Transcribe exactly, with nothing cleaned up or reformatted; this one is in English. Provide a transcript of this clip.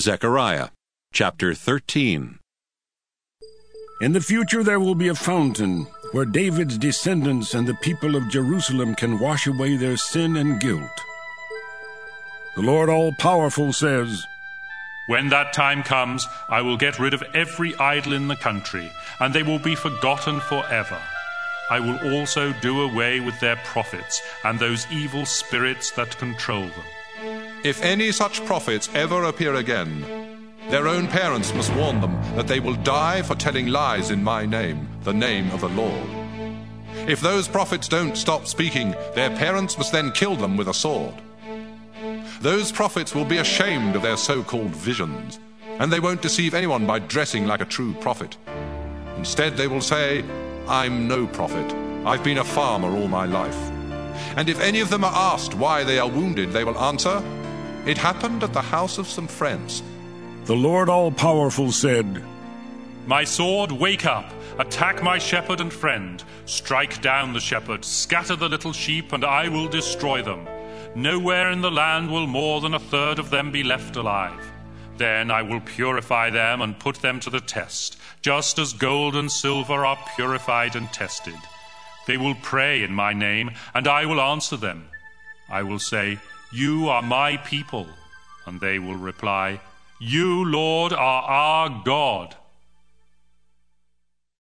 Zechariah chapter thirteen. In the future there will be a fountain where David's descendants and the people of Jerusalem can wash away their sin and guilt. The Lord All-Powerful says, "When that time comes, I will get rid of every idol in the country, and they will be forgotten forever. I will also do away with their prophets and those evil spirits that control them." If any such prophets ever appear again, their own parents must warn them that they will die for telling lies in my name, the name of the Lord. If those prophets don't stop speaking, their parents must then kill them with a sword. Those prophets will be ashamed of their so-called visions, and they won't deceive anyone by dressing like a true prophet. Instead, they will say, "I'm no prophet. I've been a farmer all my life." And if any of them are asked why they are wounded, they will answer, "It happened at the house of some friends." The Lord All-Powerful said, My sword, wake up, attack my shepherd and friend, strike down the shepherd, scatter the little sheep, and I will destroy them. Nowhere in the land will more than a third of them be left alive. Then I will purify them and put them to the test, just as gold and silver are purified and tested. They will pray in my name, and I will answer them. I will say, "You are my people," and they will reply, "You, Lord, are our God."